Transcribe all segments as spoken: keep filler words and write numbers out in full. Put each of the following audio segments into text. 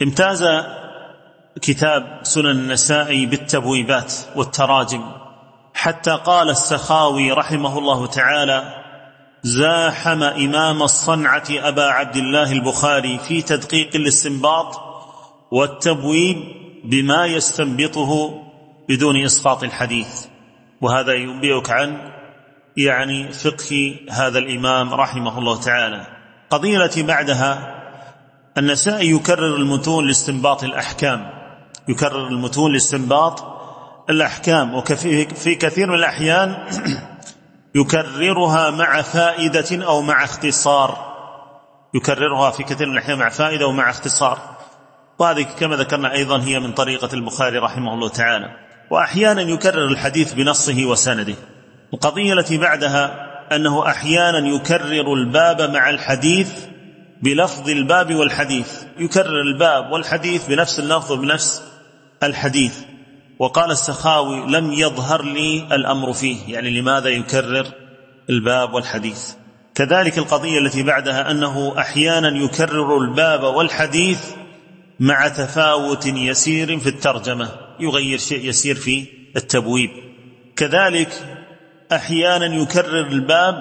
امتاز كتاب سنن النسائي بالتبويبات والتراجم، حتى قال السخاوي رحمه الله تعالى: زاحم إمام الصنعة أبا عبد الله البخاري في تدقيق الاستنباط والتبويب بما يستنبطه بدون إسقاط الحديث. وهذا ينبئك عن يعني فقه هذا الإمام رحمه الله تعالى. قضية التي بعدها: النسائي يكرر المتون لاستنباط الأحكام، يكرر المتون لاستنباط الأحكام، وفي كثير من الأحيان يكررها مع فائدة أو مع اختصار، يكررها في كثير من الأحيان مع فائدة ومع اختصار، وهذه كما ذكرنا أيضا هي من طريقة البخاري رحمه الله تعالى. وأحيانا يكرر الحديث بنصه وسنده. القضية التي بعدها أنه أحيانا يكرر الباب مع الحديث بلفظ الباب والحديث، يكرر الباب والحديث بنفس اللفظ وبنفس الحديث. وقال السخاوي: لم يظهر لي الأمر فيه، يعني لماذا يكرر الباب والحديث. كذلك القضية التي بعدها أنه أحيانا يكرر الباب والحديث مع تفاوت يسير في الترجمة، يغير شيء يسير في التبويب. كذلك أحيانا يكرر الباب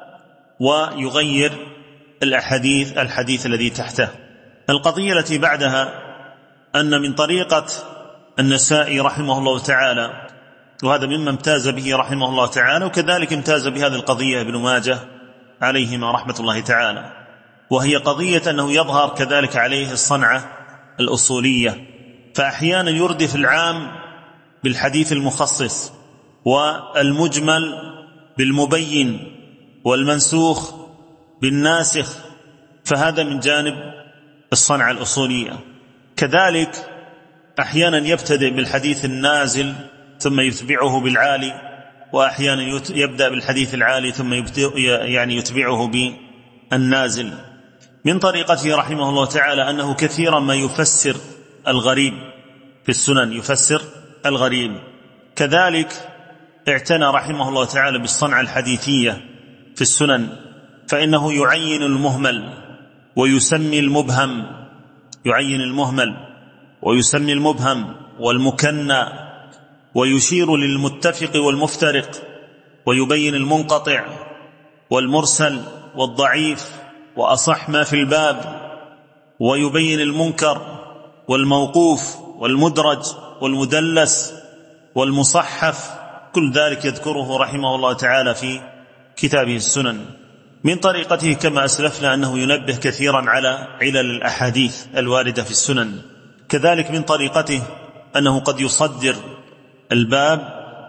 ويغير الأحاديث الحديث الذي تحته. القضية التي بعدها أن من طريقة النسائي رحمه الله تعالى، وهذا مما امتاز به رحمه الله تعالى، وكذلك امتاز بهذه القضية ابن ماجه عليهما رحمة الله تعالى، وهي قضية أنه يظهر كذلك عليه الصنعة الأصولية، فأحيانا يردف العام بالحديث المخصص، والمجمل بالمبين، والمنسوخ بالناسخ، فهذا من جانب الصنعة الأصولية. كذلك أحيانا يبتدئ بالحديث النازل ثم يتبعه بالعالي، وأحيانا يبدأ بالحديث العالي ثم يعني يتبعه بالنازل. من طريقته رحمه الله تعالى أنه كثيرا ما يفسر الغريب في السنن، يفسر الغريب. كذلك اعتنى رحمه الله تعالى بالصنعة الحديثية في السنن، فإنه يعين المهمل ويسمي المبهم، يعين المهمل ويسمي المبهم والمكنى، ويشير للمتفق والمفترق، ويبين المنقطع والمرسل والضعيف وأصح ما في الباب، ويبين المنكر والموقوف والمدرج والمدلس والمصحف، كل ذلك يذكره رحمه الله تعالى في كتابه السنن. من طريقته كما أسلفنا أنه ينبه كثيرا على علل الأحاديث الواردة في السنن. كذلك من طريقته أنه قد يصدر الباب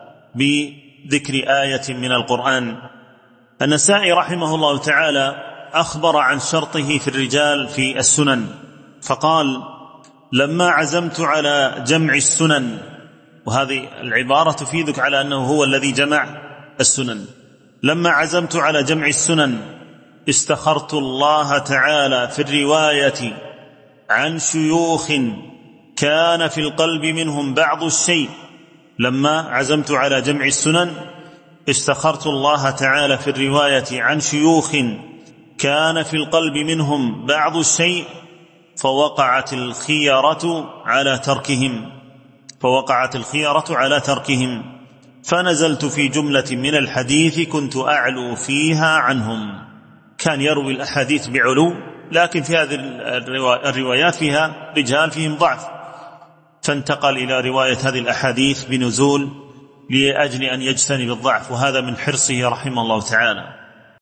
بذكر آية من القرآن. النسائي رحمه الله تعالى أخبر عن شرطه في الرجال في السنن، فقال: لما عزمت على جمع السنن، وهذه العبارة تفيدك على أنه هو الذي جمع السنن، لما عزمت على جمع السنن استخرت الله تعالى في الرواية عن شيوخ كان في القلب منهم بعض الشيء. لما عزمت على جمع السنن استخرت الله تعالى في الرواية عن شيوخ كان في القلب منهم بعض الشيء، فوقعت الخيرة على تركهم فوقعت الخيرة على تركهم فنزلت في جملة من الحديث كنت أعلو فيها عنهم. كان يروي الأحاديث بعلو، لكن في هذه الروايات فيها رجال فيهم ضعف، فانتقل إلى رواية هذه الأحاديث بنزول لأجل أن يجتنب الضعف، وهذا من حرصه رحمه الله تعالى.